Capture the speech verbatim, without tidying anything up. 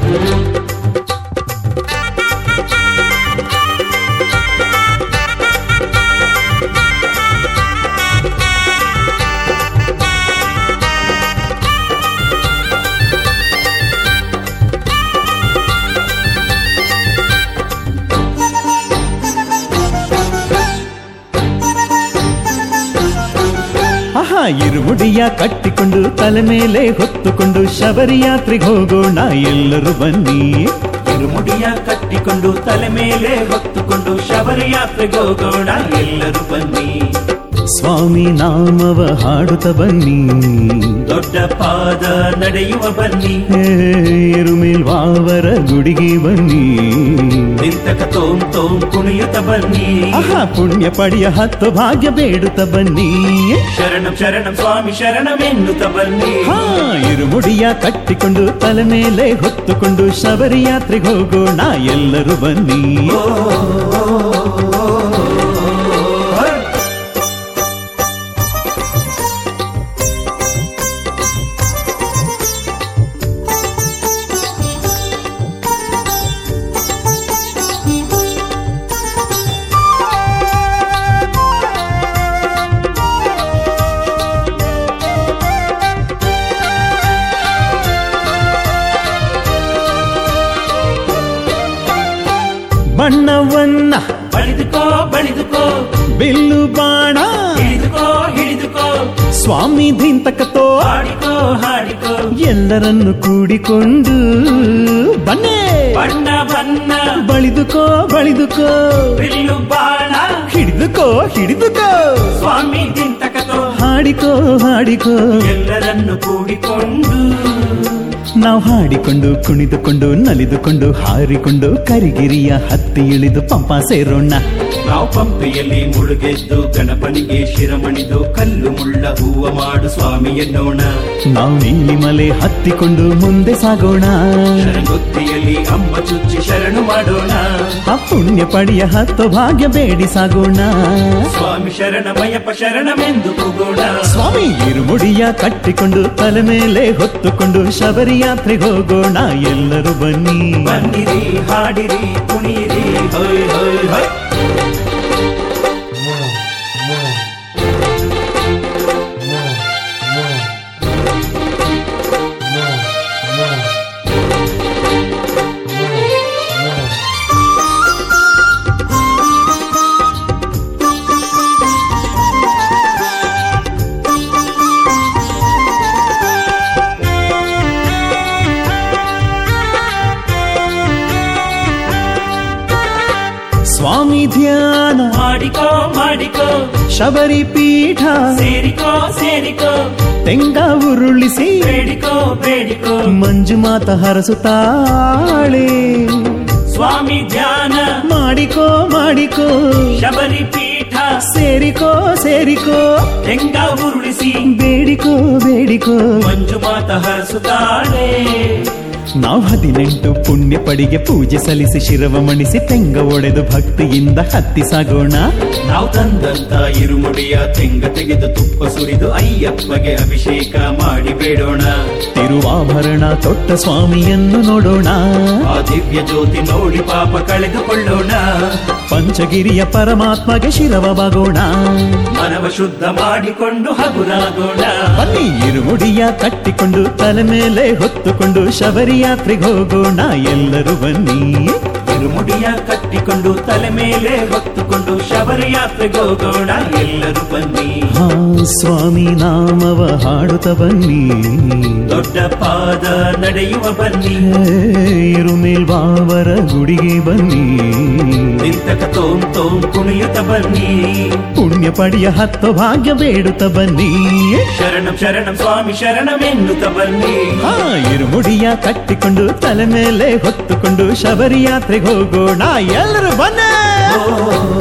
ಇರುಮುಡಿಯ ಕಟ್ಟಿಕೊಂಡು ತಲೆ ಮೇಲೆ ಹೊತ್ತುಕೊಂಡು ಶಬರಿ ಯಾತ್ರೆಗೆ ಹೋಗೋಣ ಎಲ್ಲರೂ ಬನ್ನಿ. ಇರುಮುಡಿಯ ಕಟ್ಟಿಕೊಂಡು ತಲೆ ಮೇಲೆ ಹೊತ್ತುಕೊಂಡು ಶಬರಿ ಯಾತ್ರೆಗೆ ಹೋಗೋಣ ಎಲ್ಲರೂ ಬನ್ನಿ. ಸ್ವಾಮಿ ನಾಮವ ಹಾಡುತ್ತ ಬನ್ನಿ, ದೊಡ್ಡ ಪಾದ ನಡೆಯುವ ಬನ್ನಿ. ಎರುಮೇಲ್ವಾವರ ಗುಡಿಗೆ ಬನ್ನಿ, ನಿಂತಕ ತೋಂ ತೋಂ ಕುಣಿಯುತ್ತ ಬನ್ನಿ. ಆಹಾ ಪುಣ್ಯ ಪಡೆಯ ಹತ್ತು ಭಾಗ್ಯ ಬೇಡುತ್ತ ಬನ್ನಿ. ಶರಣಂ ಶರಣಂ ಸ್ವಾಮಿ ಶರಣಮೆನ್ನುತ್ತ ಬನ್ನಿ. ಹಾ ಇರುಮುಡಿಯ ಕಟ್ಟಿಕೊಂಡು ತಲೆ ಮೇಲೆ ಹೊತ್ತುಕೊಂಡು ಶಬರಿ ಯಾತ್ರೆಗೆ ಹೋಗೋಣ ಎಲ್ಲರೂ ಬನ್ನಿ. ಬಣ್ಣವನ್ನ ಬಳಿದುಕೋ ಬಳಿದುಕೋ, ಬಿಲ್ಲು ಬಾಣ ಹಿಡಿದುಕೋ ಹಿಡಿದುಕೋ, ಸ್ವಾಮಿ ಧಿಂತಕತೋ ಹಾಡಿಕೋ ಹಾಡಿಕೋ, ಎಲ್ಲರನ್ನು ಕೂಡಿಕೊಂಡು ಬನ್ನೇ ಬಣ್ಣ ಬಣ್ಣ ಬಳಿದುಕೋ ಬಳಿದುಕೋ, ಬಿಲ್ಲು ಬಾಣ ಹಿಡಿದುಕೋ ಹಿಡಿದುಕೋ, ಸ್ವಾಮಿ ದಿಂತಕತೋ ಹಾಡಿಕೋ ಹಾಡಿಕೋ, ಎಲ್ಲರನ್ನು ಕೂಡಿಕೊಂಡು ನಾವು ಹಾಡಿಕೊಂಡು ಕುಣಿದುಕೊಂಡು ನಲಿದುಕೊಂಡು ಹಾರಿಕೊಂಡು ಕರಿಗಿರಿಯ ಹತ್ತಿ ಇಳಿದು ಪಂಪ ಸೇರೋಣ. ನಾವು ಪಂಪೆಯಲ್ಲಿ ಮುಳುಗೆದ್ದು ಗಣಪನಿಗೆ ಶಿರಮಣಿದು ಕಲ್ಲು ಮುಳ್ಳ ಹೂವ ಮಾಡು ಸ್ವಾಮಿ ಎನ್ನೋಣ. ನಾವು ನೀಲಿ ಮಲೆ ಹತ್ತಿಕೊಂಡು ಮುಂದೆ ಸಾಗೋಣ, ಶರಣಗೊತ್ತಿಯಲ್ಲಿ ಅಂಬ ಚುಚ್ಚಿ ಶರಣು ಮಾಡೋಣ. ಆ ಪುಣ್ಯ ಪಡೆಯ ಹತ್ತು ಭಾಗ್ಯ ಬೇಡಿ ಸಾಗೋಣ. ಸ್ವಾಮಿ ಶರಣಮಯಪ ಶರಣಮೆಂದು ಕೂಗೋಣ. ಸ್ವಾಮಿ ಇರುಮುಡಿಯ ಕಟ್ಟಿಕೊಂಡು ತಲೆ ಮೇಲೆ ಹೊತ್ತುಕೊಂಡು ಶಬರಿ ಯಾತ್ರೆಗೆ ಹೋಗೋಣ ಎಲ್ಲರೂ ಬನ್ನಿ. ಬನ್ನಿರಿ ಹಾಡಿರಿ ಕುಣಿಯಿರಿ ಹೊಯ್ ಹೊಯ್ ಹೊಯ್. ಸ್ವಾಮಿ ಧ್ಯಾನ ಮಾಡಿಕೋ ಮಾಡಿಕೋ, ಶಬರಿ ಪೀಠ ಸೇರಿಕೋ ಸೇರಿಕೋ, ತೆಂಗ ಉರುಳಿಸಿ ಬೇಡಿಕೋ ಬೇಡಿಕೋ, ಮಂಜುಮಾತ ಹರಸುತ್ತಾಳೆ. ಸ್ವಾಮಿ ಧ್ಯಾನ ಮಾಡಿಕೋ ಮಾಡಿಕೋ, ಶಬರಿ ಪೀಠ ಸೇರಿಕೋ ಸೇರಿಕೋ, ಹೆಂಗ ಉರುಳಿಸಿ ಬೇಡಿಕೋ ಬೇಡಿಕೋ, ಮಂಜುಮಾತ ಹರಸುತ್ತಾಳೆ. ನಾವು ಹದಿನೆಂಟು ಪುಣ್ಯ ಪಡಿಗೆ ಪೂಜೆ ಸಲ್ಲಿಸಿ ಶಿರವ ಮಣಿಸಿ ತೆಂಗ ಒಡೆದು ಭಕ್ತಿಯಿಂದ ಹತ್ತಿ ಸಾಗೋಣ. ನಾವು ತಂದಂತ ಇರುಮುಡಿಯ ತೆಂಗ ತೆಗೆದು ತುಪ್ಪ ಸುರಿದು ಅಯ್ಯಪ್ಪಗೆ ಅಭಿಷೇಕ ಮಾಡಿ ಬೇಡೋಣ. ತಿರುವಾಭರಣ ತೊಟ್ಟ ಸ್ವಾಮಿಯನ್ನು ನೋಡೋಣ, ಆ ದಿವ್ಯ ಜ್ಯೋತಿ ನೋಡಿ ಪಾಪ ಕಳೆದುಕೊಳ್ಳೋಣ. ಪಂಚಗಿರಿಯ ಪರಮಾತ್ಮಗೆ ಶಿರವ ಬಾಗೋಣ, ಮನವ ಶುದ್ಧ ಮಾಡಿಕೊಂಡು ಹಗುರಾಗೋಣ. ಬನ್ನಿ ಇರುಮುಡಿಯ ಕಟ್ಟಿಕೊಂಡು ತಲೆ ಮೇಲೆ ಹೊತ್ತುಕೊಂಡು ಶಬರಿ ಯಾತ್ರೆಗೆ ಹೋಗೋಣ ಎಲ್ಲರೂ ಬನ್ನಿ. ಇರುಮುಡಿಯ ಕಟ್ಟಿಕೊಂಡು ತಲೆ ಮೇಲೆ ಹೊತ್ತುಕೊಂಡು ಶಬರಿ ಯಾತ್ರೆಗೆ ಹೋಗೋಣ ಎಲ್ಲರೂ ಬನ್ನಿ. ಹಾ ಸ್ವಾಮಿ ನಾಮವ ಹಾಡುತ್ತ ಬನ್ನಿ, ದೊಡ್ಡ ಪಾದ ನಡೆಯುವ ಬನ್ನಿ. ಇರುಮೇಲ್ವಾವರ ಗುಡಿಗೆ ಬನ್ನಿ, ನಿಂತಕ ತೋಂ ತೋಂ ಕುಣಿಯುತ್ತ ಬನ್ನಿ. ಪುಣ್ಯ ಪಡೆಯ ಹತ್ತು ಭಾಗ್ಯ ಬೇಡುತ್ತ ಬನ್ನಿ. ಶರಣಂ ಶರಣಂ ಸ್ವಾಮಿ ಶರಣಮೆನ್ನುತ್ತ ಬನ್ನಿ. ಹಾ ಇರುಮುಡಿಯ ಕಟ್ಟಿಕೊಂಡು ತಲೆ ಮೇಲೆ ಹೊತ್ತುಕೊಂಡು ಶಬರಿ ಯಾತ್ರೆಗೆ ಹೋಗೋಣ ಎಲ್ಲರೂ ಬನ್ನಿ.